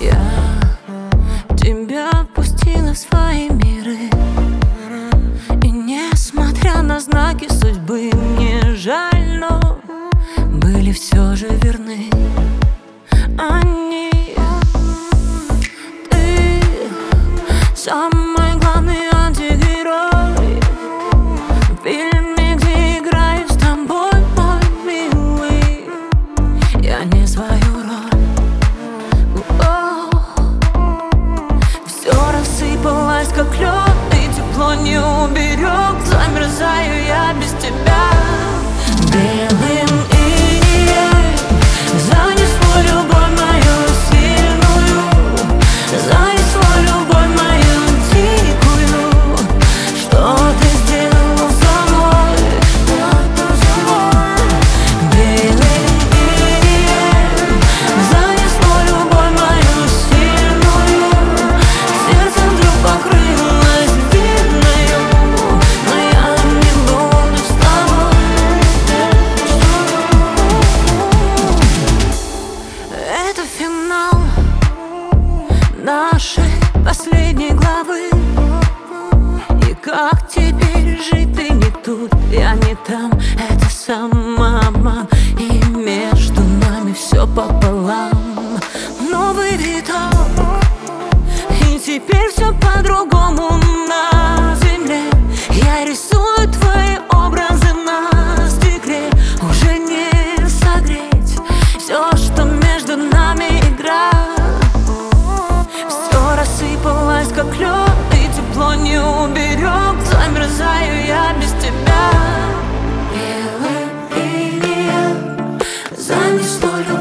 Я тебя пустила в свои миры, и несмотря на знаки судьбы, мне жаль, но были все же верны они. Ты самый главный антигерой в фильме, где играю с тобой, мой милый. Я не свою роль. Все рассыпалось, как лед, и тепло не уберег. Замерзаю я без тебя. Белым инеем занесло любовь мою сильную, занесло любовь мою дикую. Что ты сделал со мной? Белым инеем занесло любовь мою сильную, сердце вдруг покрылось длинною, но я не буду с тобой. Это финал нашей последней главы. И как теперь жить? Ты не тут, я не там. Это самообман, и между нами все пополам. Новый виток, и теперь все по-другому на земле. Я рисую твои образы на стекле. Уже не согреть все, что между нами игра. Все рассыпалось, как лед, и тепло не уберег. Замерзаю я без тебя. Белым инеем занесло любовь.